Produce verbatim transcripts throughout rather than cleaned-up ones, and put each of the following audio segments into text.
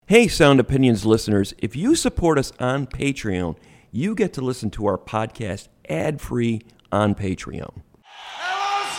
Hey, Sound Opinions listeners, if you support us on Patreon, you get to listen to our podcast ad-free on Patreon. Hello,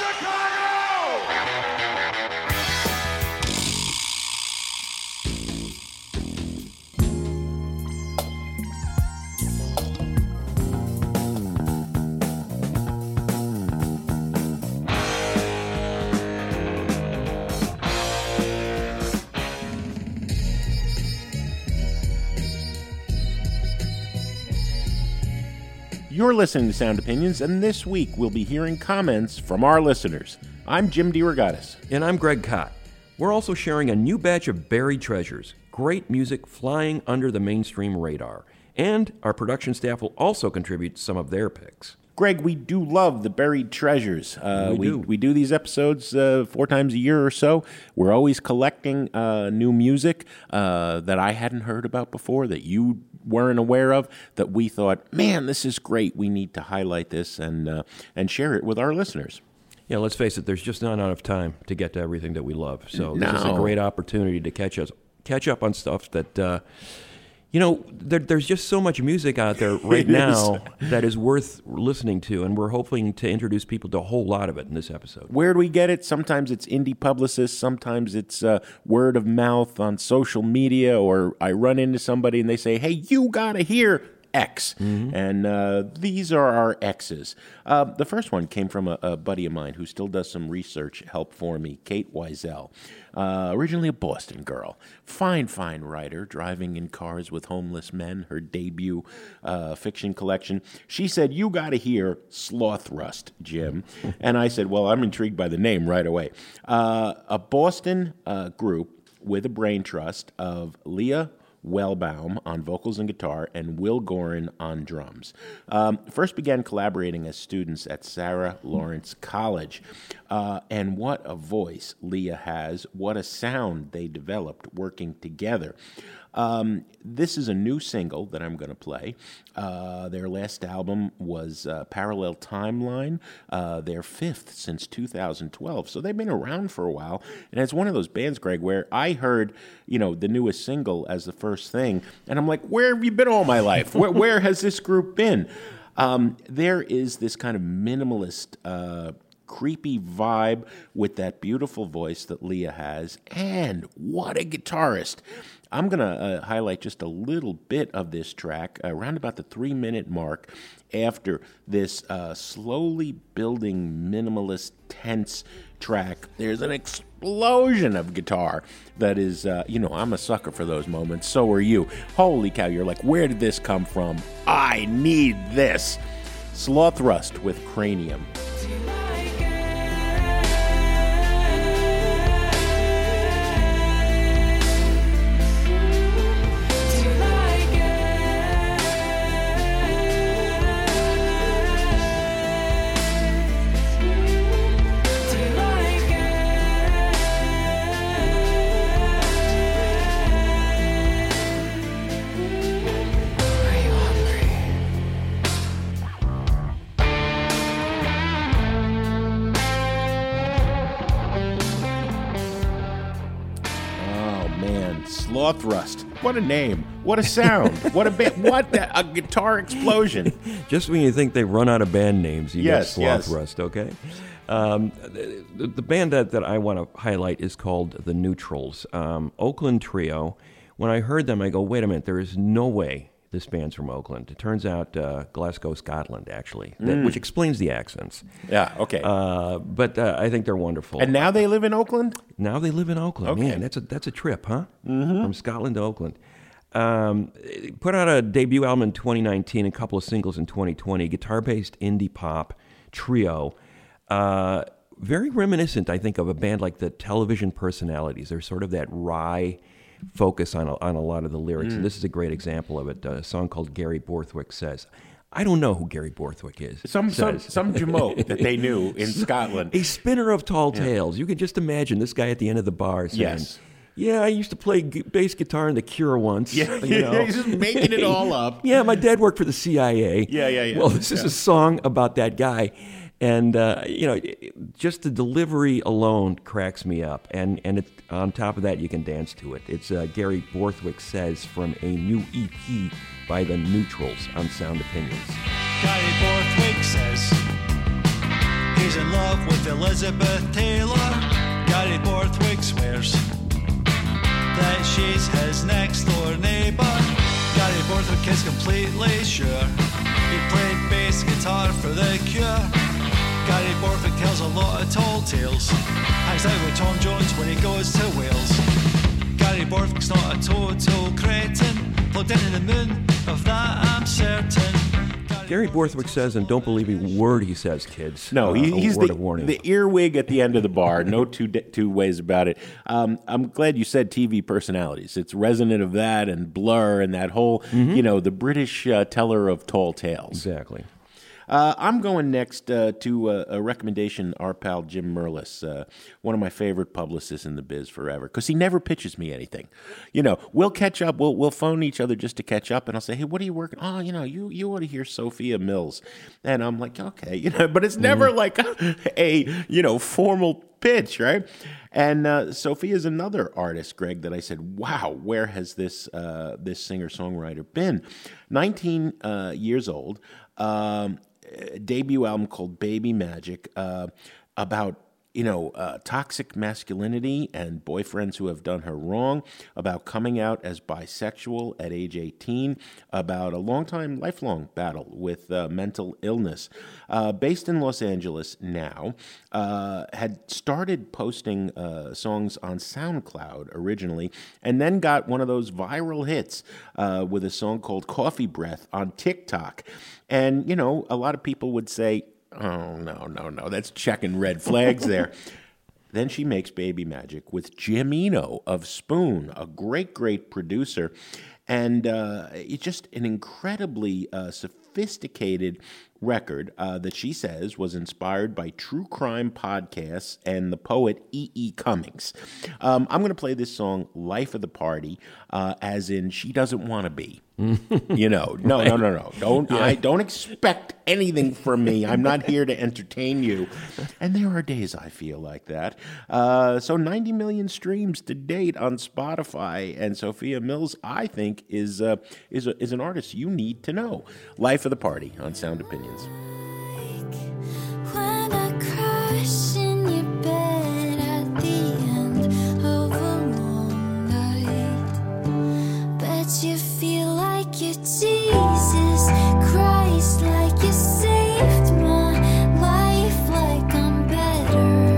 You're listening to Sound Opinions, and this week we'll be hearing comments from our listeners. I'm Jim DeRogatis. And I'm Greg Kot. We're also sharing a new batch of buried treasures, great music flying under the mainstream radar. And our production staff will also contribute some of their picks. Greg, we do love the buried treasures. Uh, we, we do. We do these episodes uh, four times a year or so. We're always collecting uh, new music uh, that I hadn't heard about before, that you weren't aware of, that we thought, man, this is great. We need to highlight this and uh, and share it with our listeners. Yeah, let's face it, there's just not enough time to get to everything that we love. So No. this is a great opportunity to catch us, catch up on stuff that, uh, you know, there, there's just so much music out there right It now that is worth listening to, and we're hoping to introduce people to a whole lot of it in this episode. Where do we get it? Sometimes it's indie publicists, sometimes it's uh, word of mouth on social media, or I run into somebody and they say, hey, you gotta hear X. Mm-hmm. And uh, these are our X's. Uh, the first one came from a, a buddy of mine who still does some research help for me, Kate Wiesel. Uh, originally a Boston girl. Fine, fine writer, driving in cars with homeless men, her debut uh, fiction collection. She said, you got to hear Sloth Rust, Jim. And I said, well, I'm intrigued by the name right away. Uh, a Boston uh, group with a brain trust of Leah Wellbaum on vocals and guitar, and Will Gorin on drums. Um, first began collaborating as students at Sarah Lawrence College. Uh, and what a voice Leah has. What a sound they developed working together. Um, this is a new single that I'm going to play. Uh, their last album was uh, Parallel Timeline, uh, their fifth since two thousand twelve. So they've been around for a while. And it's one of those bands, Greg, where I heard, you know, the newest single as the first thing. And I'm like, where have you been all my life? Where, where has this group been? Um, there is this kind of minimalist uh creepy vibe with that beautiful voice that Leah has, and what a guitarist. I'm going to uh, highlight just a little bit of this track, uh, around about the three-minute mark, after this uh, slowly building minimalist, tense track. There's an explosion of guitar that is, uh, you know, I'm a sucker for those moments. So are you. Holy cow, you're like, where did this come from? I need this. Sloth Rust with Cranium. Sloth Rust. What a name. What a sound. What a ba- what the, a guitar explosion. Just when you think they've run out of band names, you yes, get Sloth yes. Rust, okay? Um, the, the band that, that I want to highlight is called The Neutrals. Um, Oakland trio. When I heard them, I go, wait a minute, there is no way this band's from Oakland. It turns out uh, Glasgow, Scotland, actually, that, Mm. which explains the accents. Yeah, okay. Uh, but uh, I think they're wonderful. And now they live in Oakland? Now they live in Oakland. Okay. Man, that's a that's a trip, huh? Mm-hmm. From Scotland to Oakland. Um, put out a debut album in twenty nineteen, a couple of singles in twenty twenty, guitar-based indie pop trio. Uh, very reminiscent, I think, of a band like the Television Personalities. There's sort of that wry focus on a, on a lot of the lyrics, mm. and this is a great example of it. A song called Gary Borthwick Says. I don't know who Gary Borthwick is. Some some, some jamoke that they knew in Scotland. A spinner of tall Yeah. tales. You can just imagine this guy at the end of the bar saying, Yes. yeah, I used to play g- bass guitar in The Cure once. Yeah, you know. he's just making it all up. Yeah, my dad worked for the C I A. Yeah, yeah, yeah. Well, this is Yeah. a song about that guy. And, uh, you know, just the delivery alone cracks me up. And, and it, on top of that, you can dance to it. It's uh, Gary Borthwick Says from a new E P by the Neutrals on Sound Opinions. Gary Borthwick says he's in love with Elizabeth Taylor. Gary Borthwick swears that she's his next door neighbor. Gary Borthwick is completely sure he played bass guitar for The Cure. Gary Borthwick tells a lot of tall tales, hangs out with Tom Jones when he goes to Wales. Gary Borthwick's not a total cretin, plugged into the moon, of that I'm certain. Gary Borthwick says, and don't believe a word he says, kids. No, he, uh, he's word the, of warning. the earwig at the end of the bar. No two two ways about it. Um, I'm glad you said T V personalities. It's resonant of that and Blur and that whole, mm-hmm. you know, the British uh, teller of tall tales. Exactly. Uh, I'm going next uh, to uh, a recommendation, our pal Jim Merlis, uh, one of my favorite publicists in the biz forever, because he never pitches me anything. You know, we'll catch up, we'll we'll phone each other just to catch up, and I'll say, hey, what are you working? Oh, you know, you you ought to hear Sophia Mills, and I'm like, okay, you know, but it's never mm. like a, a you know formal pitch, right? And uh, Sophia is another artist, Greg, that I said, wow, where has this uh, this singer songwriter been? nineteen uh, years old. Um, debut album called Baby Magic, uh, about, you know, uh, toxic masculinity and boyfriends who have done her wrong, about coming out as bisexual at age eighteen, about a long-time, lifelong battle with uh, mental illness. Uh, based in Los Angeles now, uh, had started posting uh, songs on SoundCloud originally, and then got one of those viral hits uh, with a song called Coffee Breath on TikTok. And, you know, a lot of people would say, oh, no, no, no, that's checking red flags there. Then she makes Baby Magic with Jim Eno of Spoon, a great, great producer. And uh, it's just an incredibly uh, sophisticated record uh, that she says was inspired by true crime podcasts and the poet E E. Cummings. Um, I'm going to play this song, Life of the Party, uh, as in she doesn't want to be. You know, no, right. no, no, no. Don't yeah. I don't expect anything from me. I'm not here to entertain you. And there are days I feel like that. Uh, so ninety million streams to date on Spotify, and Sophia Mills, I think, is uh, is a, is an artist you need to know. Life of the Party on Sound Opinions. When I crash in your bed at the end of a long night, bet you feel like you're Jesus Christ, like you saved my life, like I'm better,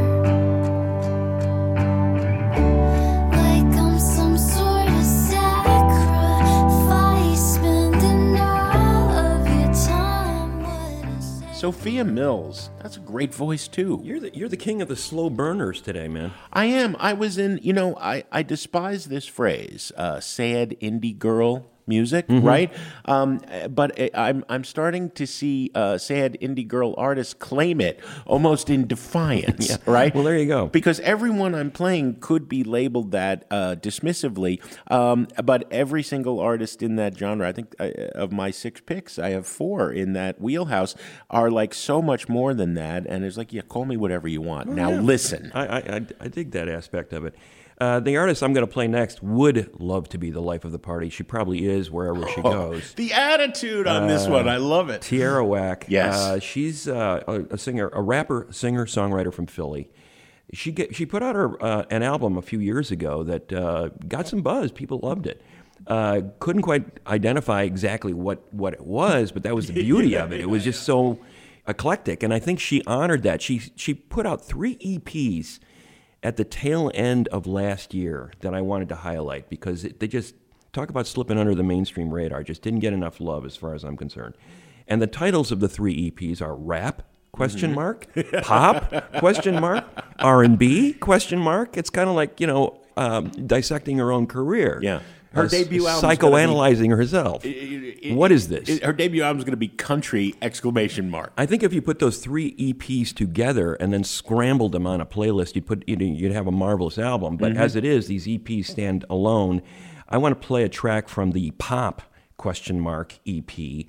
like I'm some sort of sacrifice, spending all of your time. What is it? Sophia Mills, that's a great voice too. You're the you're the king of the slow burners today, man. I am. I was in, you know, I, I despise this phrase, uh, sad indie girl music, mm-hmm. right? Um, but I'm I'm starting to see uh, sad indie girl artists claim it almost in defiance, yeah. right? Well, there you go. Because everyone I'm playing could be labeled that uh, dismissively, um, but every single artist in that genre, I think uh, of my six picks, I have four in that wheelhouse, are like so much more than that, and it's like, yeah, call me whatever you want. Oh, now yeah. listen. I, I, I dig that aspect of it. Uh, the artist I'm going to play next would love to be the life of the party. She probably is wherever she oh, goes. The attitude on uh, this one, I love it. Tierra Whack. Yes. Uh, she's uh, a, a singer, a rapper, singer, songwriter from Philly. She get, she put out her uh, an album a few years ago that uh, got some buzz. People loved it. Uh, couldn't quite identify exactly what, what it was, but that was the beauty yeah, of it. It was just so eclectic, and I think she honored that. She she put out three E Ps at the tail end of last year that I wanted to highlight because it, they just talk about slipping under the mainstream radar. Just didn't get enough love as far as I'm concerned. And the titles of the three E Ps are Rap, question mark, Pop, question mark, R and B, question mark. It's kind of like, you know, um, dissecting her own career. Yeah. Her uh, debut album psychoanalyzing be, herself. It, it, what is this? It, her debut album is going to be country exclamation mark. I think if you put those three E Ps together and then scrambled them on a playlist, you'd put you'd, you'd have a marvelous album. But mm-hmm. as it is, these E Ps stand alone. I want to play a track from the Pop question mark E P.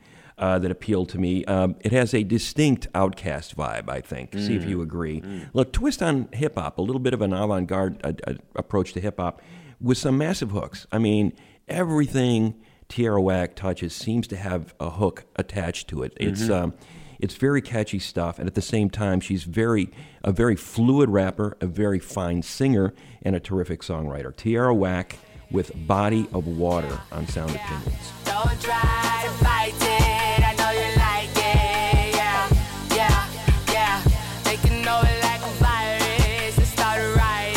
uh, that appealed to me. Um, it has a distinct Outkast vibe, I think. Mm. See if you agree. Mm. Look, twist on hip hop, a little bit of an avant-garde uh, uh, approach to hip hop with some massive hooks. I mean, everything Tierra Whack touches seems to have a hook attached to it. It's mm-hmm. um, it's very catchy stuff, and at the same time, she's very a very fluid rapper, a very fine singer, and a terrific songwriter. Tierra Whack with Body of Water on Sound Opinions. Don't try to fight it, I know you like it, yeah, yeah, yeah. They can know it like a virus and start a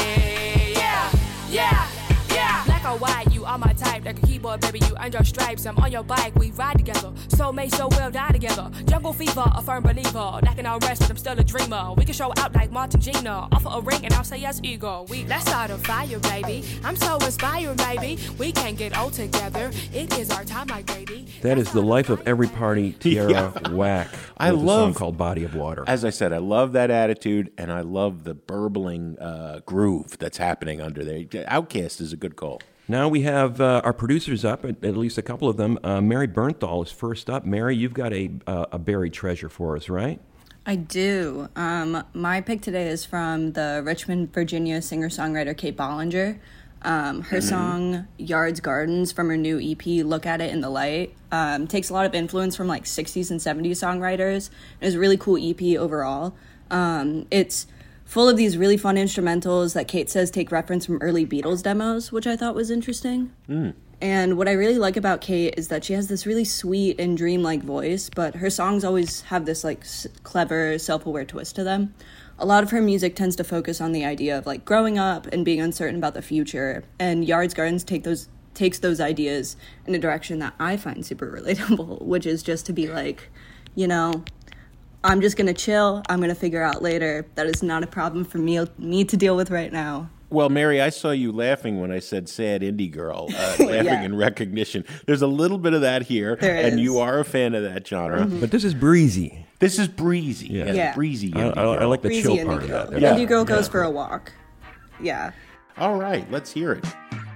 riot, yeah, yeah, yeah. Black or white, you are my type, like a keyboard, baby, you earned your stripes. I'm on your bike, we ride together, soulmate, so we'll die together. Jungle fever, a firm believer, knocking on rest, but I'm still a dreamer. We can show out like Martin Gina, offer a ring and I'll say yes, ego. We let's start a fire, baby. I'm so inspired, baby. We can't get old together. It is our time, like baby. That is the life of every party. Tierra yeah. Whack. I with love a song called Body of Water. As I said, I love that attitude, and I love the burbling uh, groove that's happening under there. Outkast is a good call. Now we have uh, our producers up, at, at least a couple of them. Uh, Mary Bernthal is first up. Mary, you've got a uh, a buried treasure for us, right? I do. Um, my pick today is from the Richmond, Virginia singer-songwriter Kate Bollinger. Um, her mm-hmm. song Yards Gardens from her new E P, Look at It in the Light, um, takes a lot of influence from like sixties and seventies songwriters. It's a really cool E P overall. Um, it's full of these really fun instrumentals that Kate says take reference from early Beatles demos, which I thought was interesting. Mm. And what I really like about Kate is that she has this really sweet and dreamlike voice, but her songs always have this like s- clever, self-aware twist to them. A lot of her music tends to focus on the idea of like growing up and being uncertain about the future, and Yards Gardens take those takes those ideas in a direction that I find super relatable, which is just to be like, you know, I'm just going to chill. I'm going to figure out later. That is not a problem for me, me to deal with right now. Well, Mary, I saw you laughing when I said sad indie girl, uh, laughing yeah. in recognition. There's a little bit of that here, there and is. You are a fan of that genre. Mm-hmm. But this is breezy. This is breezy. Yeah, yeah. breezy I, indie I, girl. I like the breezy chill part of that. Yeah. Yeah. Indie girl goes yeah. for a walk. Yeah. All right, let's hear it.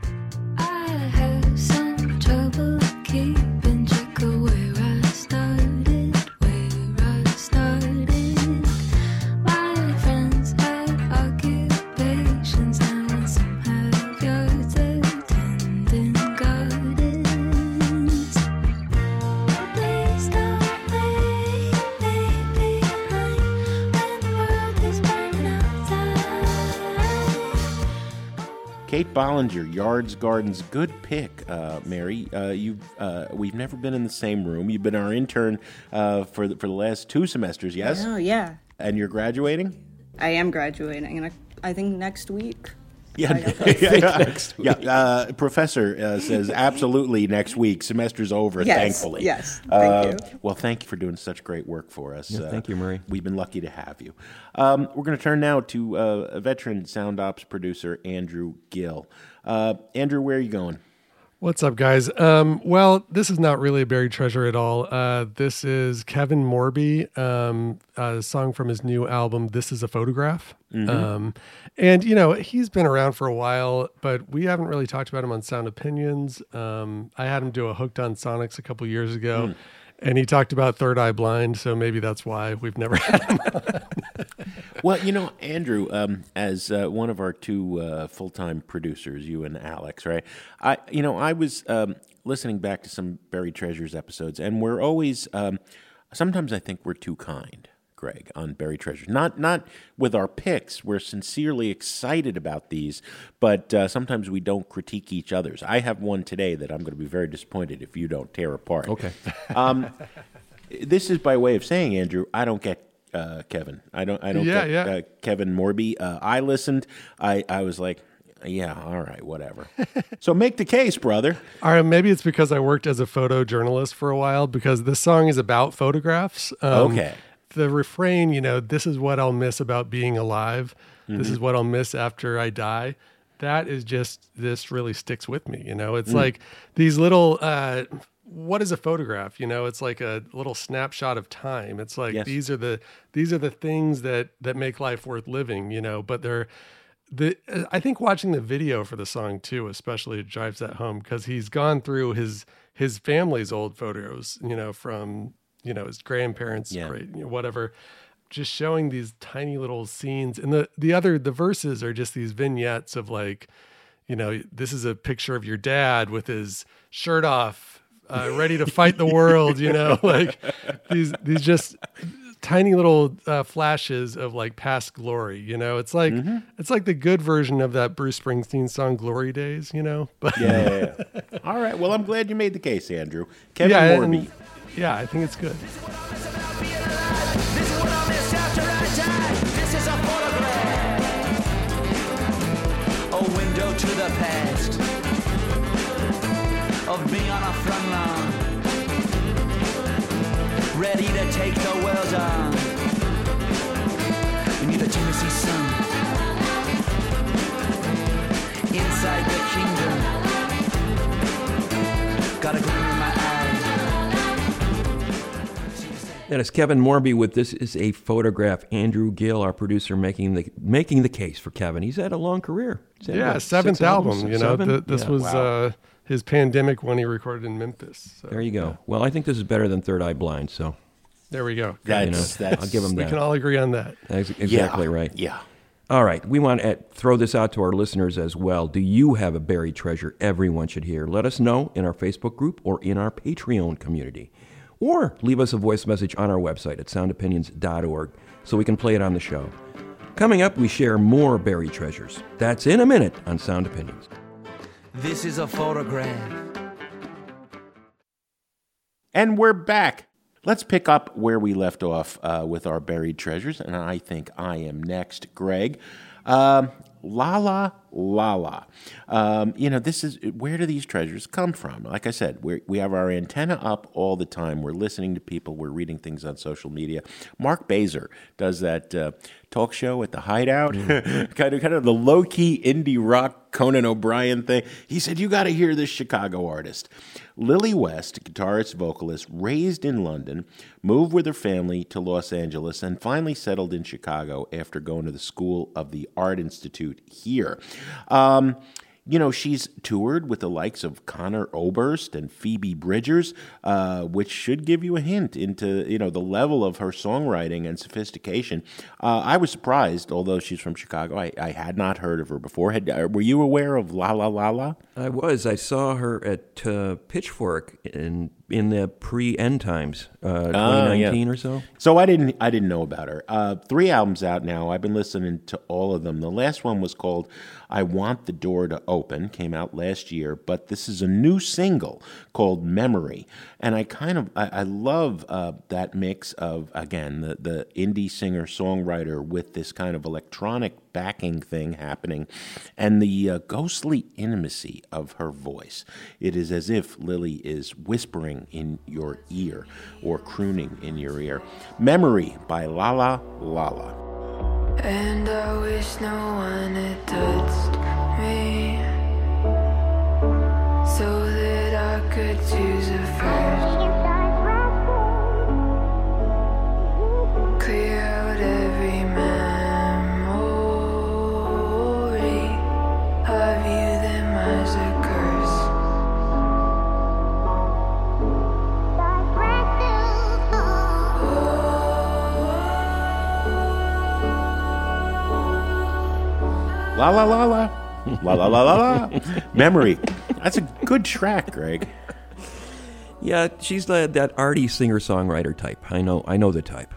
I have some trouble keeping track of where I started, where I started. My friends have occupations and some have yards or tending gardens. Please don't leave me behind when the world is burning outside. Kate Bollinger, Yards Gardens, good pick, uh, Mary. Uh, you've uh, we've never been in the same room. You've been our intern uh, for the, for the last two semesters, yes? Oh, yeah. And you're graduating? I am graduating, and I, I think next week. Yeah, yeah, yeah. Next week. yeah. Uh, professor uh, says absolutely next week. Semester's over, Yes, thankfully. yes, thank Uh, you. Well, thank you for doing such great work for us. Yeah, thank you, Murray. We've been lucky to have you. Um, we're going to turn now to uh, a veteran sound ops producer, Andrew Gill. Uh, Andrew, where are you going? What's up, guys? Um, well, this is not really a buried treasure at all. Uh, this is Kevin Morby, um, a song from his new album, This Is a Photograph. Mm-hmm. Um, and, you know, he's been around for a while, but we haven't really talked about him on Sound Opinions. Um, I had him do a Hooked on Sonics a couple years ago, mm. and he talked about Third Eye Blind, so maybe that's why we've never had him on. Well, you know, Andrew, um, as uh, one of our two uh, full-time producers, you and Alex, right? I, you know, I was um, listening back to some Buried Treasures episodes, and we're always, um, sometimes I think we're too kind, Greg, on Buried Treasures. Not not with our picks. We're sincerely excited about these, but uh, sometimes we don't critique each other's. I have one today that I'm going to be very disappointed if you don't tear apart. Okay. um, this is by way of saying, Andrew, I don't get Uh, Kevin. I don't I don't Yeah, get yeah. Uh, Kevin Morby. Uh, I listened. I, I was like, yeah, all right, whatever. So make the case, brother. All right, maybe it's because I worked as a photojournalist for a while, because this song is about photographs. Um, Okay. The refrain, you know, this is what I'll miss about being alive. Mm-hmm. This is what I'll miss after I die. That is just, this really sticks with me. You know, it's Mm. like these little, uh, what is a photograph? You know, it's like a little snapshot of time. It's like, Yes. these are the, these are the things that, that make life worth living, you know, but they're, the, I think watching the video for the song too, especially, drives that home, because he's gone through his, his family's old photos, you know, from you know, his grandparents, Yeah. great, you know, whatever. Just showing these tiny little scenes, and the the other the verses are just these vignettes of like, you know, this is a picture of your dad with his shirt off, uh, ready to fight the world. You know, like these these just tiny little uh, flashes of like past glory. You know, it's like Mm-hmm. it's like the good version of that Bruce Springsteen song "Glory Days." You know, but Yeah, yeah, yeah. All right. Well, I'm glad you made the case, Andrew. Kevin yeah, Morby. and- yeah, I think it's good. This is what I missed after I died. This is a photograph. A window to the past of me on a front lawn, ready to take the world on. Beneath the Tennessee sun, inside the kingdom, got a gleam in my eye. That is Kevin Morby with This Is a Photograph. Andrew Gill, our producer, making the making the case for Kevin. He's had a long career. He's had, Yeah, what, seventh six albums? album. You know, Seven? th- this Yeah. was wow. uh, his pandemic when he recorded in Memphis. So, There you go. Well, I think this is better than Third Eye Blind, so there we go. you know, That's, that's, I'll give him We that. can all agree on that. That's yeah, exactly right. Yeah. All right, we want to throw this out to our listeners as well. Do you have a buried treasure everyone should hear? Let us know in our Facebook group or in our Patreon community. Or leave us a voice message on our website at sound opinions dot org so we can play it on the show. Coming up, we share more buried treasures. That's in a minute on Sound Opinions. This is a photograph. And we're back. Let's pick up where we left off uh, with our buried treasures, and I think I am next, Greg. Um, Lala Lala. Um, you know, this is, where do these treasures come from? Like I said, we we have our antenna up all the time. We're listening to people. We're reading things on social media. Mark Baser does that uh, talk show at the Hideout, kind of kind of the low-key indie rock Conan O'Brien thing. He said, you got to hear this Chicago artist. Lily West, guitarist, vocalist, raised in London, moved with her family to Los Angeles, and finally settled in Chicago after going to the School of the Art Institute here. Um, you know, she's toured with the likes of Connor Oberst and Phoebe Bridgers, uh, which should give you a hint into, you know, the level of her songwriting and sophistication. Uh, I was surprised, although she's from Chicago. I, I had not heard of her before. Had, uh, were you aware of La La La La? I was. I saw her at uh, Pitchfork in in the pre-End Times, uh, twenty nineteen yeah. or so. So I didn't I didn't know about her. Uh, three albums out now. I've been listening to all of them. The last one was called I Want the Door to Open, came out last year, but this is a new single called Memory. And I kind of I, I love uh, that mix of, again, the, the indie singer-songwriter with this kind of electronic backing thing happening and the uh, ghostly intimacy of her voice. It is as if Lily is whispering in your ear or crooning in your ear. Memory by Lala Lala. And I wish no one had touched me, so that I could choose a first. Clear out every memory. I view them as a curse. La la la la. La la la la la. Memory. That's a good track, Greg. Yeah, she's the, that arty singer-songwriter type. I know. I know the type.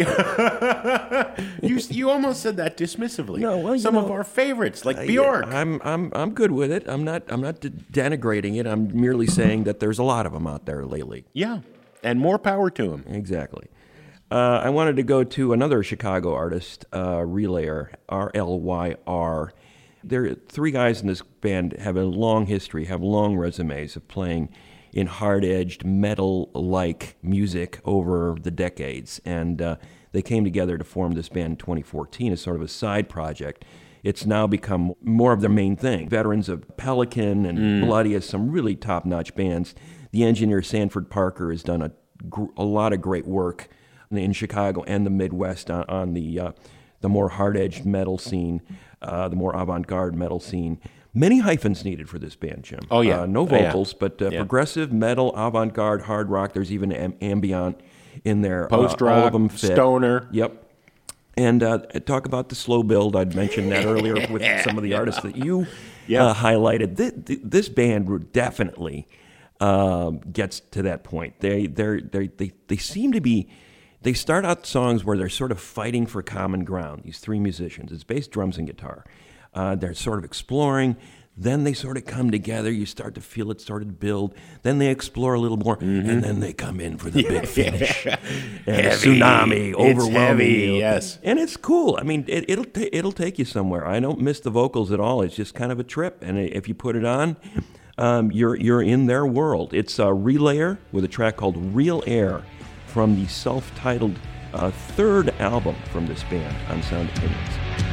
You you almost said that dismissively. No, well, you some of know, our favorites, like I- Bjork. I'm I'm I'm good with it. I'm not I'm not de- denigrating it. I'm merely saying that there's a lot of them out there lately. Yeah, and more power to him. Exactly. Uh, I wanted to go to another Chicago artist, uh, Relayer, R L Y R. There, three guys in this band have a long history, have long resumes of playing in hard-edged metal-like music over the decades, and uh, they came together to form this band in twenty fourteen as sort of a side project. It's now become more of their main thing. Veterans of Pelican and Bloody has some really top-notch bands. The engineer Sanford Parker has done a, gr- a lot of great work in Chicago and the Midwest on, on the uh, the more hard-edged metal scene, uh, the more avant-garde metal scene. Many hyphens needed for this band, Jim. Oh, yeah. Uh, no Oh, yeah. vocals, but uh, Yeah. progressive metal, avant-garde, hard rock. There's even am- ambient in there. Post Uh, all rock, of them fit. stoner. Yep. And uh, talk about the slow build. I'd mentioned that earlier with some of the artists that you Yeah. uh, highlighted. This, this band definitely um, gets to that point. They they they they they seem to be. They start out songs where they're sort of fighting for common ground. These three musicians. It's bass, drums, and guitar. Uh, they're sort of exploring. Then they sort of come together. You start to feel it started to build. Then they explore a little more, Mm-hmm. and then they come in for the big finish. And a Heavy. tsunami, It's overwhelming heavy, you. yes. And it's cool. I mean, it, it'll ta- it'll take you somewhere. I don't miss the vocals at all. It's just kind of a trip. And if you put it on, um, you're you're in their world. It's a Relayer with a track called Real Air from the self-titled uh, third album from this band on Sound Opinions.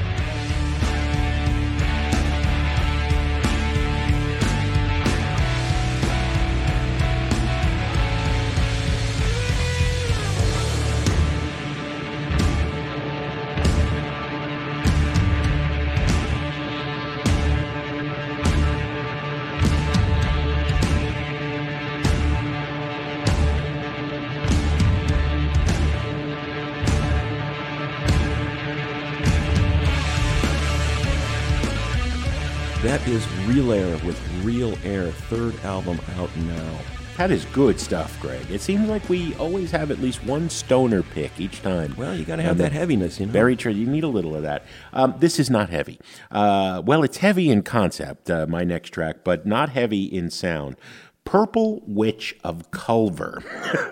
That is Relayer with Real Air, third album out now. That is good stuff, Greg. It seems like we always have at least one stoner pick each time. Well, you got to have And that heaviness, you know. Very true. You need a little of that. Um, this is not heavy. Uh, well, it's heavy in concept, uh, my next track, but not heavy in sound. Purple Witch of Culver.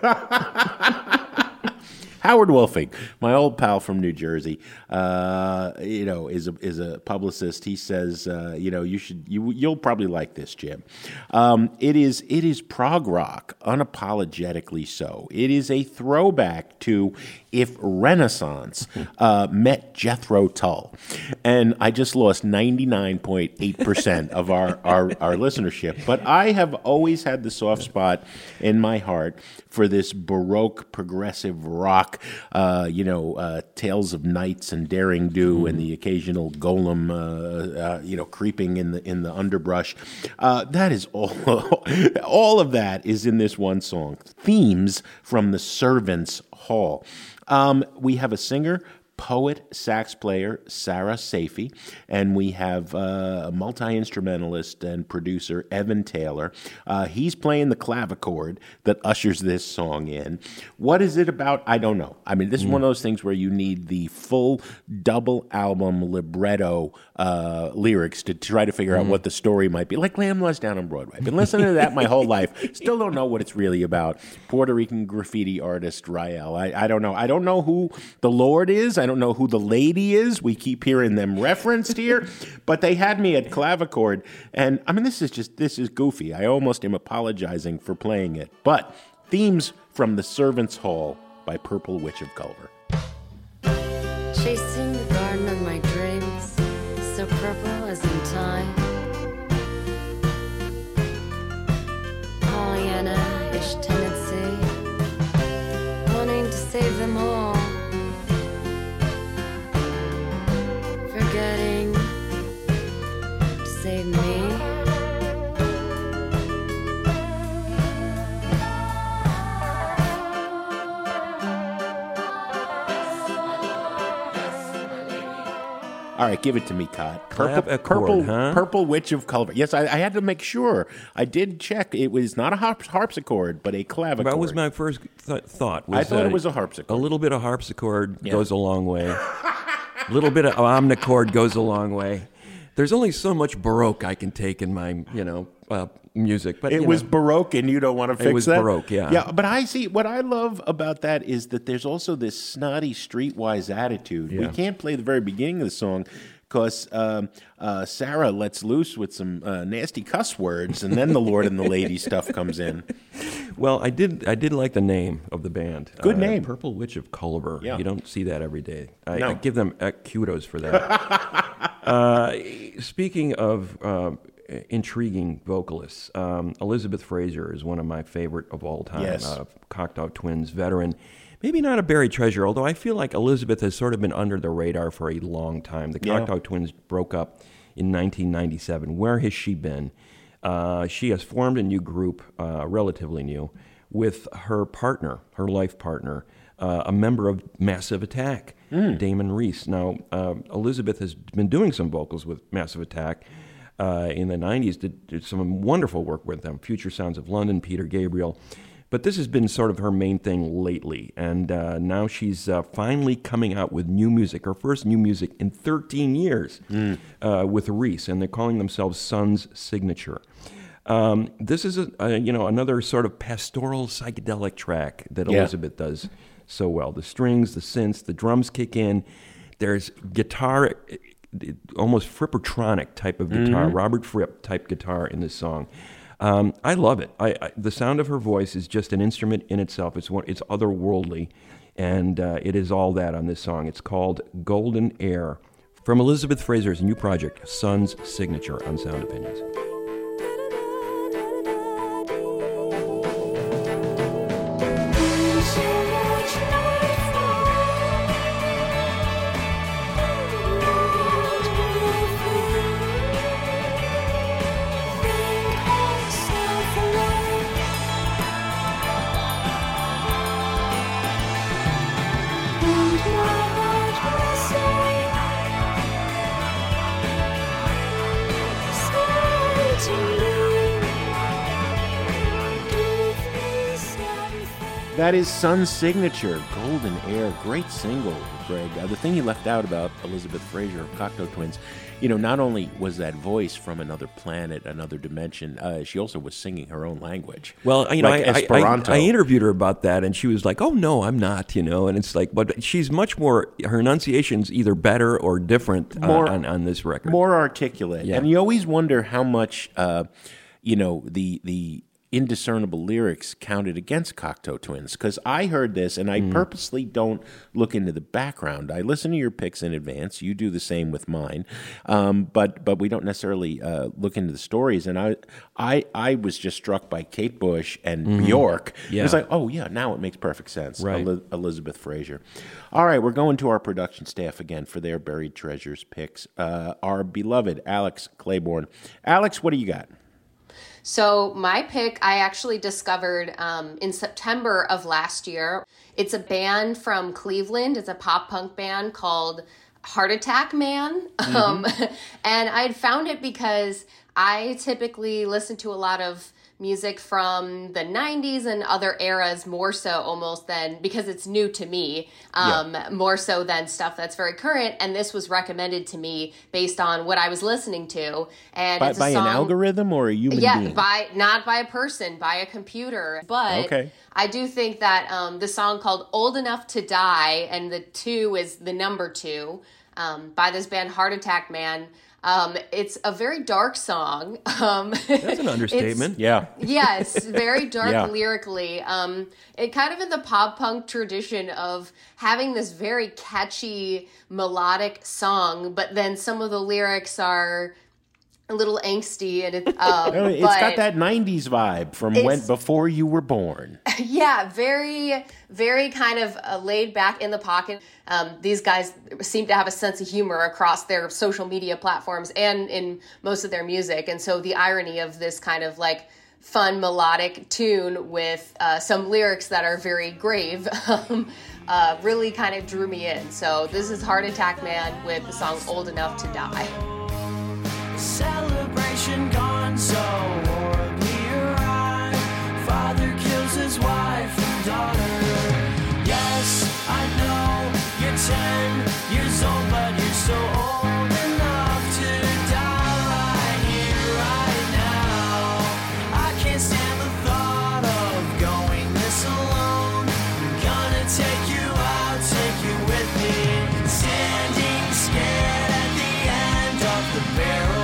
Howard Wolfing, my old pal from New Jersey, uh, you know, is a, is a publicist. He says, uh, you know, you should you you'll probably like this, Jim. Um, it is it is prog rock, unapologetically so. It is a throwback to if Renaissance uh, met Jethro Tull, and I just lost ninety-nine point eight percent of our, our our listenership. But I have always had the soft spot in my heart for this Baroque progressive rock, uh, you know, uh, tales of knights and daring do, mm-hmm. and the occasional golem, uh, uh, you know, creeping in the in the underbrush. Uh, that is all. All of that is in this one song. Themes from the Servants' Hall. Um, we have a singer, poet, sax player, Sarah Safi, and we have uh, a multi-instrumentalist and producer, Evan Taylor. Uh, he's playing the clavichord that ushers this song in. What is it about? I don't know. I mean, this is one of those things where you need the full double album libretto uh, lyrics to try to figure out what the story might be. Like Lamb Lies Down on Broadway. I've been listening to that my whole life. Still don't know what it's really about. Puerto Rican graffiti artist, Rael. I, I don't know. I don't know who the Lord is. I don't know who the lady is. We keep hearing them referenced here, but they had me at clavichord, and I mean, this is just, this is goofy. I almost am apologizing for playing it, but Themes from the Servants' Hall by Purple Witch of Culver. Chasing the garden of my dreams, so purple as in time. Pollyanna-ish tendency, wanting to save them all. Forgetting to save me. All right, give it to me, Cod. Clap Purple, a chord, purple, huh? Purple Witch of Culver. Yes, I, I had to make sure. I did check. It was not a harp, harpsichord, but a clavichord. That was my first th- thought. Was I thought that it was a harpsichord. A little bit of harpsichord Yeah. goes a long way. A little bit of omnichord goes a long way. There's only so much Baroque I can take in my, you know, uh, music. But It you was know, Baroque, and you don't want to fix It was that? Baroque, yeah. Yeah, but I see, what I love about that is that there's also this snotty, streetwise attitude. We Yeah. can't play the very beginning of the song because um, uh, Sarah lets loose with some uh, nasty cuss words, and then the Lord and the Lady stuff comes in. Well, I did. I did like the name of the band. Good Uh, name. Purple Witch of Culver. Yeah. You don't see that every day. I, No. I give them uh, kudos for that. uh, speaking of uh, intriguing vocalists, um, Elizabeth Fraser is one of my favorite of all time. Yes. Uh, Cocteau Twins veteran. Maybe not a buried treasure, although I feel like Elizabeth has sort of been under the radar for a long time. The Yeah. Cocteau Twins broke up in nineteen ninety-seven. Where has she been? Uh, she has formed a new group, uh, relatively new, with her partner, her life partner, uh, a member of Massive Attack, mm. Damon Reese. Now, uh, Elizabeth has been doing some vocals with Massive Attack uh, in the nineties, did, did some wonderful work with them, Future Sounds of London, Peter Gabriel. But this has been sort of her main thing lately, and uh, now she's uh, finally coming out with new music, her first new music in thirteen years mm. uh, with Reese, and they're calling themselves Sun's Signature. Um, this is, a, a, you know, another sort of pastoral psychedelic track that Yeah. Elizabeth does so well. The strings, the synths, the drums kick in. There's guitar, almost Frippertronic type of guitar, Mm-hmm. Robert Fripp type guitar in this song. Um, I love it. I, I, the sound of her voice is just an instrument in itself. It's one, it's otherworldly, and uh, it is all that on this song. It's called Golden Air from Elizabeth Fraser's new project, Sun's Signature, on Sound Opinions. That is Sun's Signature, Golden Air. Great single, Greg. Uh, the thing you left out about Elizabeth Fraser of Cocteau Twins, you know, not only was that voice from another planet, another dimension, uh, she also was singing her own language. Well, you know, like I, I, Esperanto. I, I interviewed her about that, and she was like, "Oh no, I'm not," you know. And it's like, but she's much more. Her enunciation's either better or different More- on, on, on this record. More articulate. Yeah. And you always wonder how much, uh, you know, the the indiscernible lyrics counted against Cocteau Twins. Because I heard this, and I purposely don't look into the background. I listen to your picks in advance. You do the same with mine. Um, but but we don't necessarily uh, look into the stories. And I I I was just struck by Kate Bush and Bjork. Yeah. It was like, oh, yeah, now it makes perfect sense. Right. Eli- Elizabeth Fraser. All right, we're going to our production staff again for their Buried Treasures picks. Uh, our beloved Alex Claiborne. Alex, what do you got? So my pick, I actually discovered um, in September of last year. It's a band from Cleveland. It's a pop punk band called Heart Attack Man. Mm-hmm. Um, and I had found it because I typically listen to a lot of music from the nineties and other eras more so almost than, because it's new to me, um, yeah. more so than stuff that's very current. And this was recommended to me based on what I was listening to. And By, it's a by song, an algorithm or a human yeah, being? by not by a person, by a computer. But Okay. I do think that um, the song called Old Enough to Die, and the two is the number two, um, by this band Heart Attack Man. Um, it's a very dark song. Um, That's an understatement. Yeah. Yes, very dark Yeah. lyrically. Um, it kind of in the pop punk tradition of having this very catchy melodic song, but then some of the lyrics are a little angsty, and it, um, Oh, it's but got that nineties vibe from when It's- before you were born. yeah, very, very kind of uh, laid back in the pocket. Um, these guys seem to have a sense of humor across their social media platforms and in most of their music. And so the irony of this kind of like fun melodic tune with uh, some lyrics that are very grave um, uh, really kind of drew me in. So this is Heart Attack Man with the song Old Enough to Die. Celebration gone so horribly awry. Father kills his wife and daughter. Yes, I know you're ten years old, but you're so old enough to die right here, right now. I can't stand the thought of going this alone. I'm gonna take you out, take you with me. Standing scared at the end of the barrel.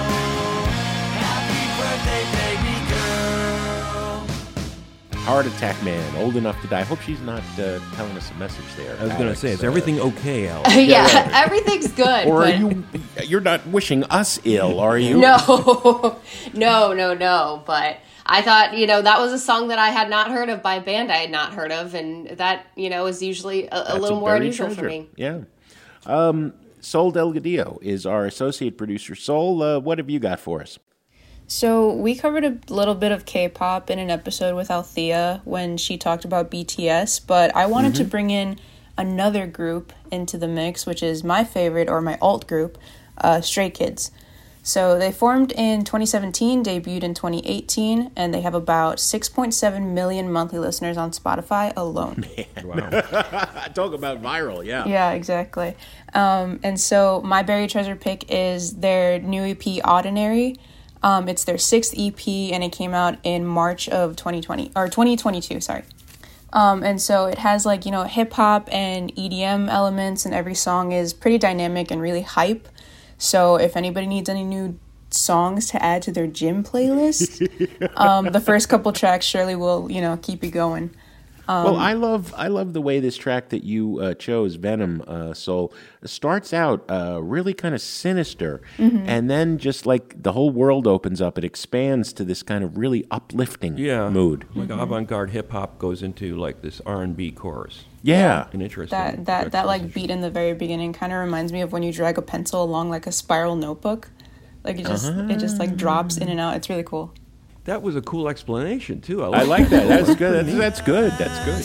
Heart Attack Man, Old Enough to Die. I hope she's not uh, telling us a message there. I was going to Alex. say, is Uh, everything okay, Alex? yeah, everything's good. Or are but- you? You're not wishing us ill, are you? No, no, no, no. But I thought, you know, that was a song that I had not heard of by a band I had not heard of. And that, you know, is usually a, a That's little more buried unusual treasure. for me. Yeah. Um, Sol Delgadillo is our associate producer. Sol, uh, what have you got for us? So we covered a little bit of K-pop in an episode with Althea when she talked about B T S, but I wanted mm-hmm. to bring in another group into the mix, which is my favorite, or my alt group, uh, Stray Kids. So they formed in twenty seventeen, debuted in twenty eighteen, and they have about six point seven million monthly listeners on Spotify alone. Man. Wow. Talk about viral, yeah. Yeah, exactly. Um, and so my buried treasure pick is their new E P, Ordinary. Um, it's their sixth E P, and it came out in March of twenty twenty, or twenty twenty-two, sorry. Um, and so it has, like, you know, hip-hop and E D M elements, and every song is pretty dynamic and really hype. So if anybody needs any new songs to add to their gym playlist, um, the first couple tracks surely will, you know, keep you going. Um, well, I love I love the way this track that you uh, chose, Venom uh, Soul, starts out uh, really kind of sinister, mm-hmm. and then just like the whole world opens up, it expands to this kind of really uplifting yeah, mood. Like mm-hmm. avant-garde hip-hop goes into like this R and B chorus. Yeah. An interesting That, that, that like beat in the very beginning kind of reminds me of when you drag a pencil along like a spiral notebook. Like it just, uh-huh. it just like drops in and out. It's really cool. That was a cool explanation, too. I like, I like that. That's good. That's, that's good. That's good.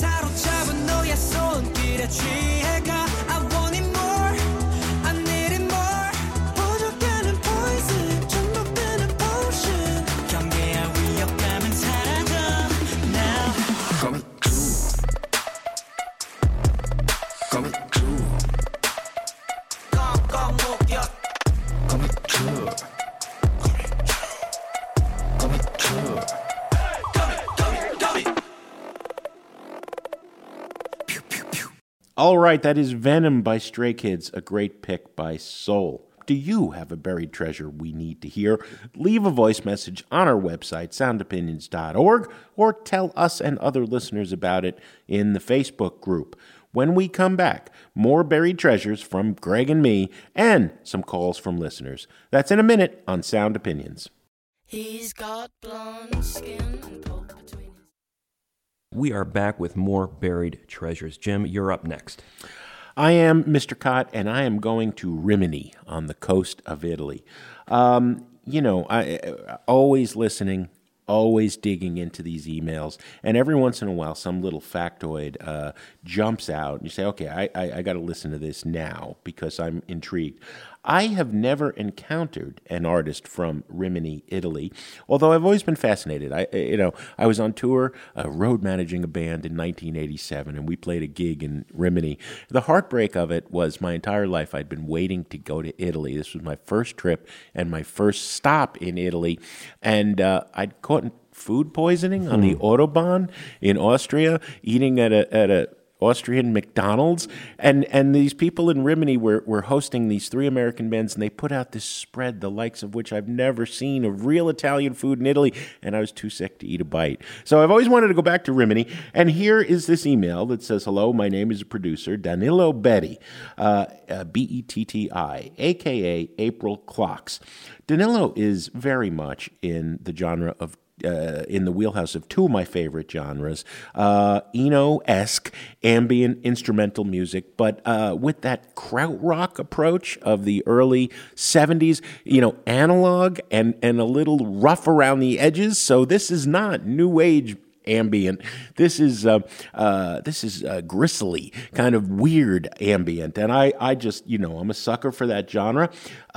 All right, that is Venom by Stray Kids, a great pick by Soul. Do you have a buried treasure we need to hear? Leave a voice message on our website, sound opinions dot org, or tell us and other listeners about it in the Facebook group. When we come back, more buried treasures from Greg and me, and some calls from listeners. That's in a minute on Sound Opinions. He's got blonde skin and poke between his... We are back with more buried treasures. Jim, you're up next. I am Mister Cott, and I am going to Rimini on the coast of Italy. Um, you know, I, I always listening, always digging into these emails, and every once in a while, some little factoid uh, jumps out, and you say, okay, I, I, I got to listen to this now because I'm intrigued. I have never encountered an artist from Rimini, Italy, although I've always been fascinated. I, you know, I was on tour, uh, road managing a band in nineteen eighty-seven, and we played a gig in Rimini. The heartbreak of it was my entire life I'd been waiting to go to Italy. This was my first trip and my first stop in Italy, and uh, I'd caught food poisoning on the Autobahn in Austria, eating at a at a Austrian McDonald's, and and these people in Rimini were, were hosting these three American bands, and they put out this spread, the likes of which I've never seen, of real Italian food in Italy, and I was too sick to eat a bite. So I've always wanted to go back to Rimini, and here is this email that says, hello, my name is a producer, Danilo Betti, uh, uh, B E T T I, a k a. April Clocks. Danilo is very much in the genre of Uh, in the wheelhouse of two of my favorite genres, uh, Eno-esque ambient instrumental music, but uh, with that krautrock approach of the early seventies, you know, analog and, and a little rough around the edges. So this is not new age ambient. This is uh, uh, this is uh, gristly, kind of weird ambient, and I, I just, you know, I'm a sucker for that genre.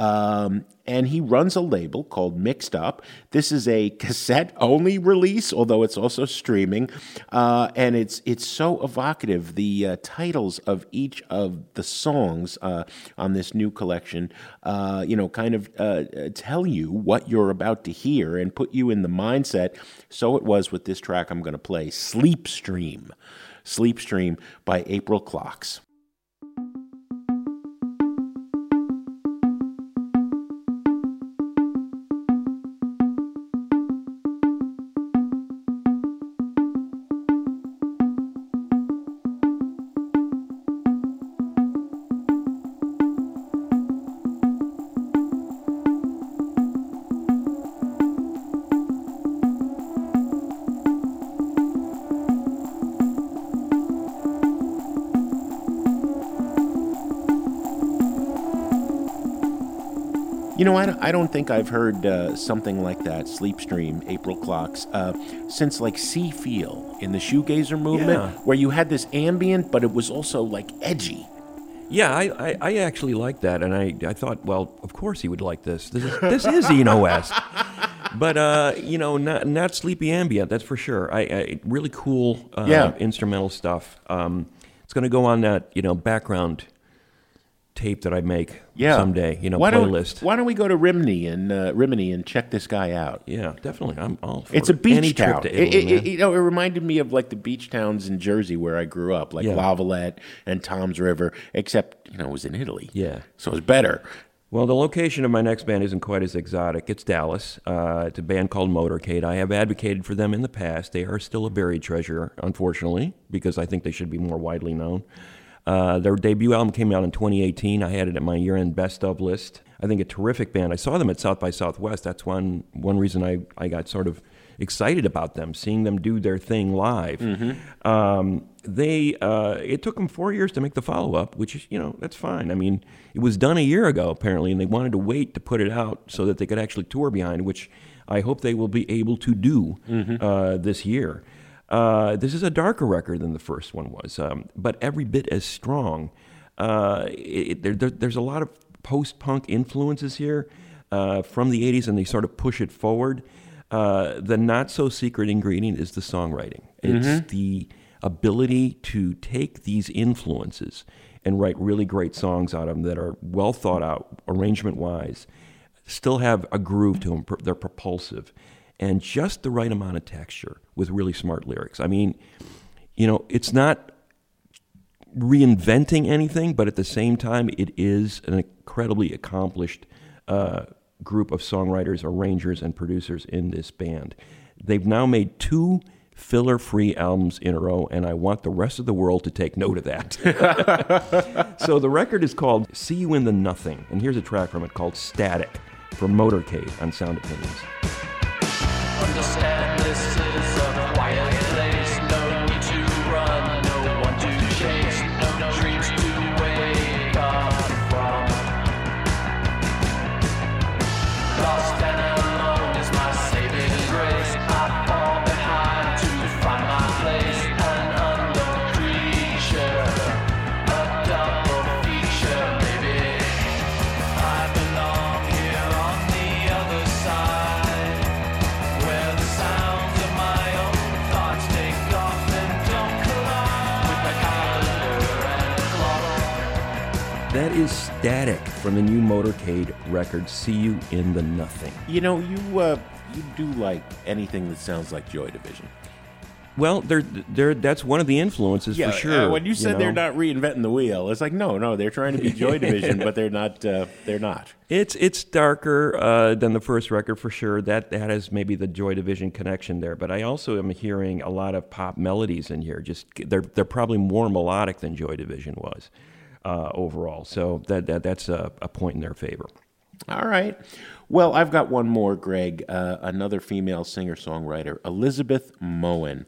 Um, and he runs a label called Mixed Up. This is a cassette-only release, although it's also streaming, uh, and it's it's so evocative. The uh, titles of each of the songs uh, on this new collection, uh, you know, kind of uh, tell you what you're about to hear and put you in the mindset. So it was with this track I'm going to play, Sleep Stream. Sleep Stream by April Clocks. You know, I don't, I don't think I've heard uh, something like that, Sleepstream, April Clocks, uh, since like See Feel in the shoegazer movement, Yeah. where you had this ambient, but it was also like edgy. Yeah, I, I, I actually like that, and I, I thought, well, of course he would like this. This is, this is Eno West. But, uh, you know, not not sleepy ambient, that's for sure. I, I Really cool uh, Yeah. instrumental stuff. Um, it's going to go on that, you know, background tape that I make Yeah. someday, you know, why playlist. Don't, why don't we go to Rimini and uh, Rimini and check this guy out? Yeah, definitely. I'm all for It's a beach any town. trip to It- Italy, it, man. it- you know, it reminded me of like the beach towns in Jersey where I grew up, like Yeah. Lavalette and Tom's River, except, you know, it was in Italy. Yeah. So it was better. Well, the location of my next band isn't quite as exotic. It's Dallas. Uh, it's a band called Motorcade. I have advocated for them in the past. They are still a buried treasure, unfortunately, because I think they should be more widely known. Uh, their debut album came out in twenty eighteen. I had it at my year-end best-of list. I think a terrific band. I saw them at South by Southwest. That's one one reason I, I got sort of excited about them, seeing them do their thing live. Mm-hmm. Um, they uh, it took them four years to make the follow-up, which is, you know, that's fine. I mean, it was done a year ago, apparently, and they wanted to wait to put it out so that they could actually tour behind, which I hope they will be able to do Mm-hmm. uh, this year. Uh, this is a darker record than the first one was, um, but every bit as strong. Uh, it, there, there, there's a lot of post-punk influences here uh, from the eighties, and they sort of push it forward. Uh, the not-so-secret ingredient is the songwriting. It's Mhm. the ability to take these influences and write really great songs out of them that are well thought out, arrangement-wise, still have a groove to them. They're propulsive, and just the right amount of texture with really smart lyrics. I mean, you know, it's not reinventing anything, but at the same time, it is an incredibly accomplished uh, group of songwriters, arrangers, and producers in this band. They've now made two filler-free albums in a row, and I want the rest of the world to take note of that. So the record is called See You in the Nothing, and here's a track from it called Static from Motorcade on Sound Opinions. Understand this is a quiet place. No need to run, no one to chase, no dreams to wake up from. Lost and alone is my saving grace. I fall behind to find my place. An unknown creature, a double feature, maybe. I belong here on the other side, where the sounds of my own thoughts take off and don't collide with my calendar and clock. That is Static from the new Motorcade record, See You in the Nothing. You know, you uh, you do like anything that sounds like Joy Division. Well, they're, they're, that's one of the influences Yeah, for sure. uh, when you said know? they're not reinventing the wheel, it's like, no, no, they're trying to be Joy Division, but they're not. Uh, they're not. It's it's darker uh, than the first record for sure. That that has maybe the Joy Division connection there. But I also am hearing a lot of pop melodies in here. Just they're they're probably more melodic than Joy Division was uh, overall. So that, that that's a, a point in their favor. All right. Well, I've got one more, Greg. Uh, another female singer-songwriter, Elizabeth Moen.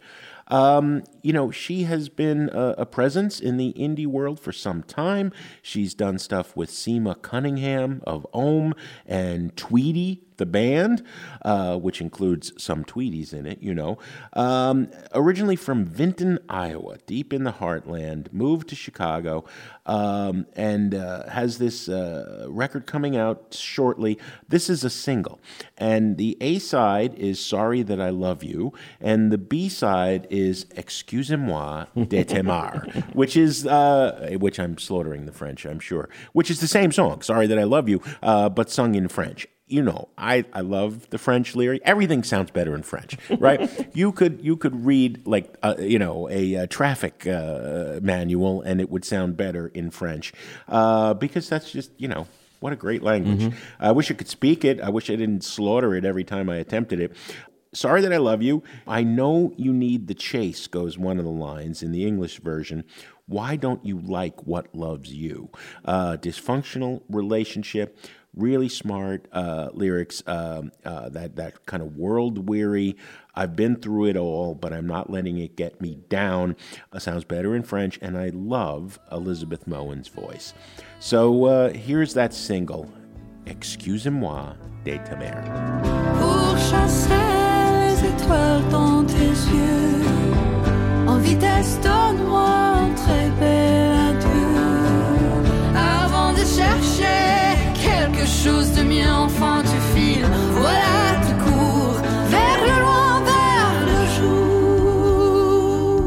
Um, you know, she has been a, a presence in the indie world for some time. She's done stuff with Seema Cunningham of Ohm and Tweedy, the band, uh, which includes some Tweedies in it, you know. Um, originally from Vinton, Iowa, deep in the heartland, moved to Chicago, um, and uh, has this uh, record coming out shortly. This is a single, and the A-side is Sorry That I Love You, and the B-side is Excusez-moi de t'aimer, which is, uh, which I'm slaughtering the French, I'm sure, which is the same song, Sorry That I Love You, uh, but sung in French. You know, I, I love the French lyric. Everything sounds better in French, right? you could you could read like uh, you know a, a traffic uh, manual and it would sound better in French uh, because that's just you know what a great language. Mm-hmm. I wish I could speak it. I wish I didn't slaughter it every time I attempted it. Sorry That I Love You. I know you need the chase, goes one of the lines in the English version. Why don't you like what loves you? Uh, dysfunctional relationship. Really smart uh, lyrics, um, uh, that, that kind of world-weary, I've been through it all, but I'm not letting it get me down. Uh, sounds better in French, and I love Elizabeth Moen's voice. So uh, here's that single, Excusez-moi de ta mère. Pour chasser les étoiles dans tes yeux, en vitesse donne-moi un très bel adieu. Avant de chercher quelque chose de mieux, enfin tu files, voilà tu cours vers le loin, vers le jour.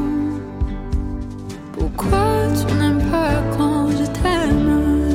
Pourquoi tu n'aimes pas quand je t'aime?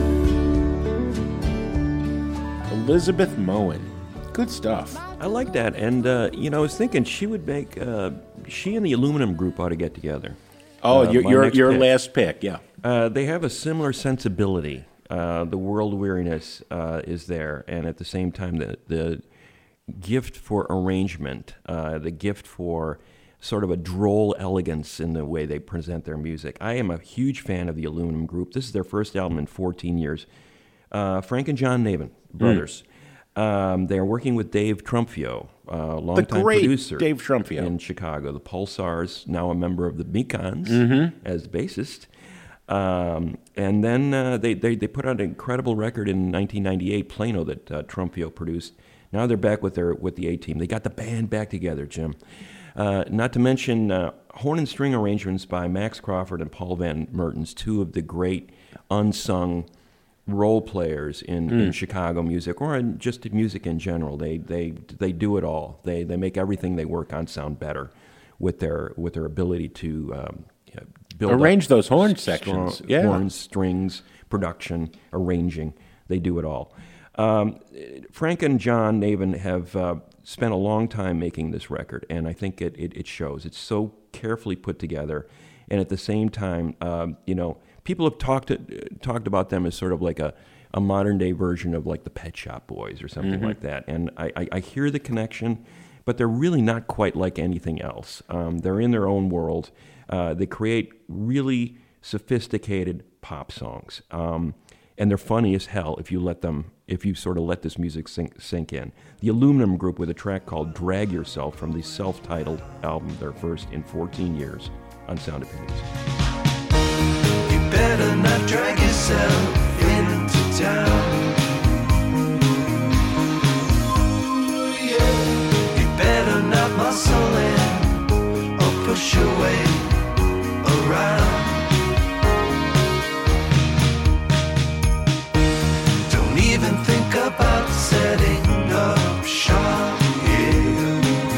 Elizabeth Moen. Good stuff. I like that. And, uh, you know, I was thinking she would make, uh, she and the Aluminum Group ought to get together. Oh, uh, your, my your, next your pick. last pick, yeah. Uh, they have a similar sensibility. Uh, the world weariness uh, is there. And at the same time, the, the gift for arrangement, uh, the gift for sort of a droll elegance in the way they present their music. I am a huge fan of the Aluminum Group. This is their first album in fourteen years. Uh, Frank and John Navin, brothers. Mm. Um, they are working with Dave Trumpio, a uh, longtime the great producer Dave Trumpio in Chicago. The Pulsars, now a member of the Mekons mm-hmm. as bassist. Um, and then uh, they, they they put out an incredible record in nineteen ninety-eight, Plano, that uh, Trumpio produced. Now they're back with their with the A-Team. They got the band back together, Jim. Uh, not to mention uh, horn and string arrangements by Max Crawford and Paul Van Mertens, two of the great unsung role players in, Mm. in Chicago music, or in just music in general. They they they do it all. They they make everything they work on sound better with their with their ability to um, you know, build arrange up those horn strong sections. Yeah, horns, strings, production, arranging. They do it all. Um, Frank and John Navin have uh, spent a long time making this record, and I think it, it, it shows. It's so carefully put together, and at the same time, um, you know, people have talked uh, talked about them as sort of like a, a modern day version of like the Pet Shop Boys or something Mhm. like that. And I, I, I hear the connection, but they're really not quite like anything else. Um, they're in their own world. Uh, they create really sophisticated pop songs. Um, and they're funny as hell if you let them, if you sort of let this music sink, sink in. The Aluminum Group with a track called Drag Yourself from the self-titled album, their first in fourteen years on Sound Opinions. You better not drag yourself into town. You better not muscle in or push your way around. Don't even think about setting up shop here.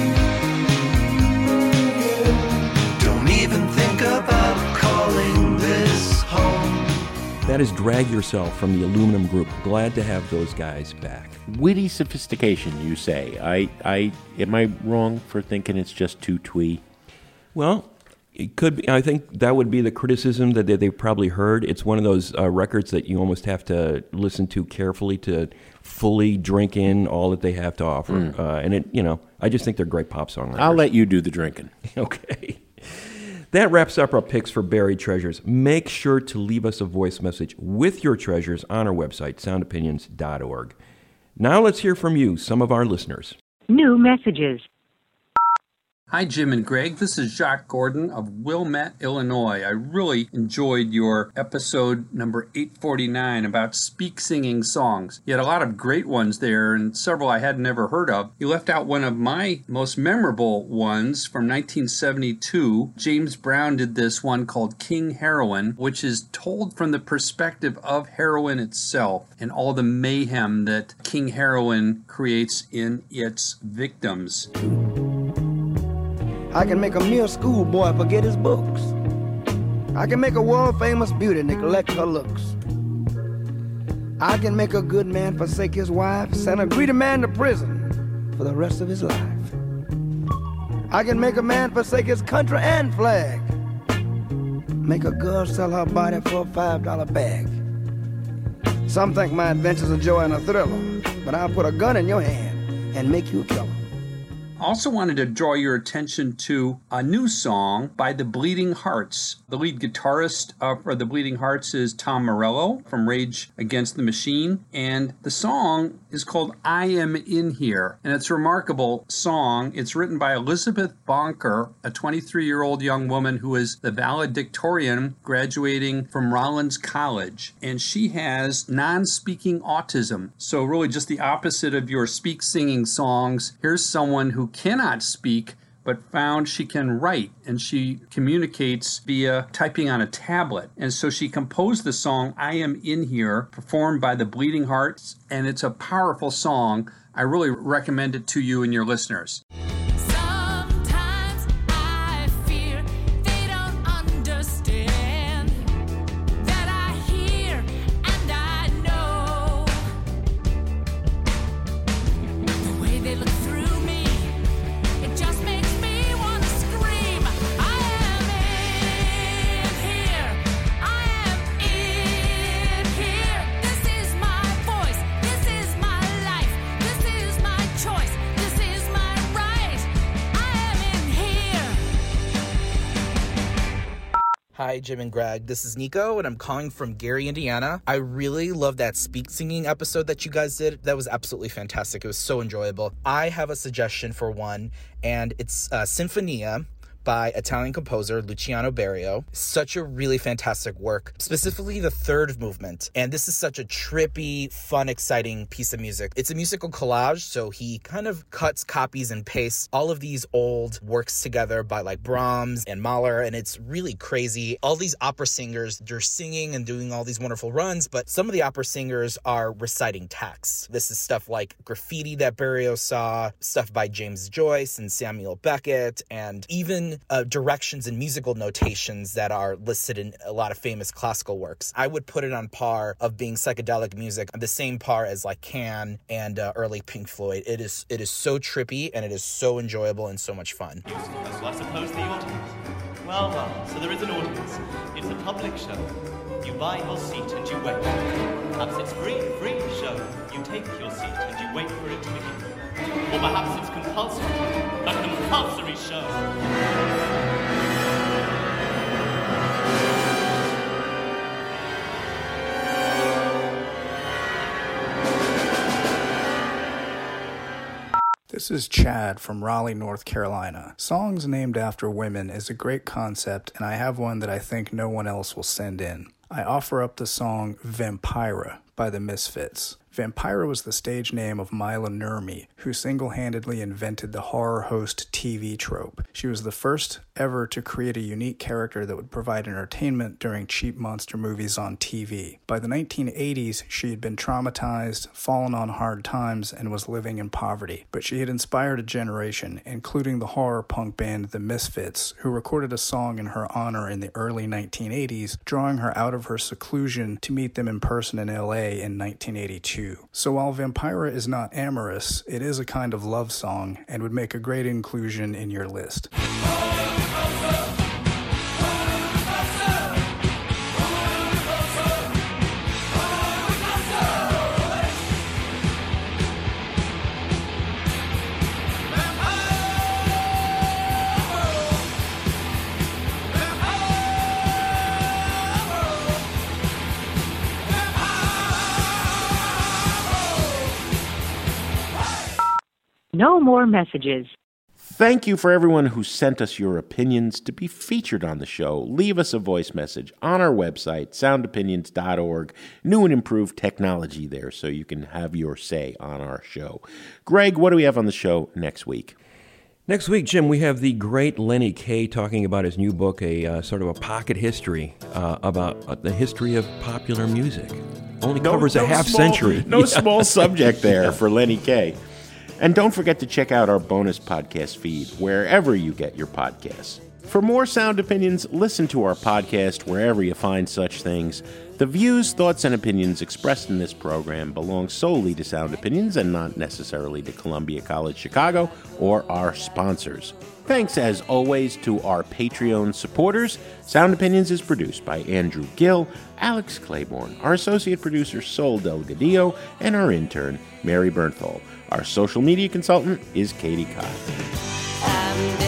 Don't even think about calling this home. That is Drag Yourself from the Aluminum Group. Glad to have those guys back. Witty sophistication, you say. I, I, am I wrong for thinking it's just too twee? Well, it could be. I think that would be the criticism that they, they've probably heard. It's one of those uh, records that you almost have to listen to carefully to fully drink in all that they have to offer. Mm. Uh, and it, you know, I just think they're great pop songwriters. I'll let you do the drinking. Okay. That wraps up our picks for Buried Treasures. Make sure to leave us a voice message with your treasures on our website, sound opinions dot org. Now let's hear from you, some of our listeners. New messages. Hi, Jim and Greg. This is Jacques Gordon of Wilmette, Illinois. I really enjoyed your episode number eight forty-nine about speak singing songs. You had a lot of great ones there and several I had never heard of. You left out one of my most memorable ones from nineteen seventy-two. James Brown did this one called King Heroin, which is told from the perspective of heroin itself and all the mayhem that King Heroin creates in its victims. I can make a mere schoolboy forget his books. I can make a world-famous beauty neglect her looks. I can make a good man forsake his wife, send a greedy man to prison for the rest of his life. I can make a man forsake his country and flag. Make a girl sell her body for a five dollar bag. Some think my adventure's a joy and a thriller, but I'll put a gun in your hand and make you a killer. Also wanted to draw your attention to a new song by the Bleeding Hearts. The lead guitarist uh, for the Bleeding Hearts is Tom Morello from Rage Against the Machine, and the song is called I Am In Here, and it's a remarkable song. It's written by Elizabeth Bonker, a twenty-three-year-old young woman who is the valedictorian graduating from Rollins College, and she has non-speaking autism, so really just the opposite of your speak-singing songs. Here's someone who cannot speak but found she can write, and she communicates via typing on a tablet. And so she composed the song I Am In Here, performed by the Bleeding Hearts, and it's a powerful song. I really recommend it to you and your listeners. Sometimes I fear they don't understand that I hear and I know the way they look through me. It just makes me want to scream. I am in here. I am in here. This is my voice. This is my life. This is my choice. This is my right. I am in here. Hi, Jim and Greg. This is Nico, and I'm calling from Gary, Indiana. I really love that speak singing episode that you guys did. That was absolutely fantastic. It was so enjoyable. I have a suggestion for one, and it's uh, Sinfonia by Italian composer Luciano Berio. Such a really fantastic work, specifically the third movement. And this is such a trippy, fun, exciting piece of music. It's a musical collage, so he kind of cuts, copies, and pastes all of these old works together by like Brahms and Mahler, and it's really crazy. All these opera singers, they're singing and doing all these wonderful runs, but some of the opera singers are reciting texts. This is stuff like Graffiti that Berio saw, stuff by James Joyce and Samuel Beckett, and even Uh, directions and musical notations that are listed in a lot of famous classical works. I would put it on par of being psychedelic music, the same par as like Can and uh, early Pink Floyd. It is it is so trippy, and it is so enjoyable and so much fun. So I suppose the audience. Well, well, so there is an audience. It's a public show. You buy your seat and you wait. Perhaps it's free, free show. You take your seat and you wait for it to begin. Or perhaps it's compulsory. A compulsory show. This is Chad from Raleigh, North Carolina. Songs named after women is a great concept, and I have one that I think no one else will send in. I offer up the song Vampira by the Misfits. Vampira was the stage name of Mila Nurmi, who single-handedly invented the horror host T V trope. She was the first ever to create a unique character that would provide entertainment during cheap monster movies on T V. By the nineteen eighties, she had been traumatized, fallen on hard times, and was living in poverty. But she had inspired a generation, including the horror punk band The Misfits, who recorded a song in her honor in the early nineteen eighties, drawing her out of her seclusion to meet them in person in L A in nineteen eighty-two. So while Vampira is not amorous, it is a kind of love song and would make a great inclusion in your list. No more messages. Thank you for everyone who sent us your opinions to be featured on the show. Leave us a voice message on our website, sound opinions dot org. New and improved technology there so you can have your say on our show. Greg, what do we have on the show next week? Next week, Jim, we have the great Lenny Kaye talking about his new book, a uh, sort of a pocket history uh, about uh, the history of popular music. Only No- covers no a half small- century. No Yeah. small subject there for Lenny Kaye. And don't forget to check out our bonus podcast feed wherever you get your podcasts. For more sound opinions, listen to our podcast wherever you find such things. The views, thoughts, and opinions expressed in this program belong solely to Sound Opinions and not necessarily to Columbia College Chicago or our sponsors. Thanks, as always, to our Patreon supporters. Sound Opinions is produced by Andrew Gill, Alex Claiborne, our associate producer, Sol Delgadillo, and our intern, Mary Bernthal. Our social media consultant is Katie Cobb.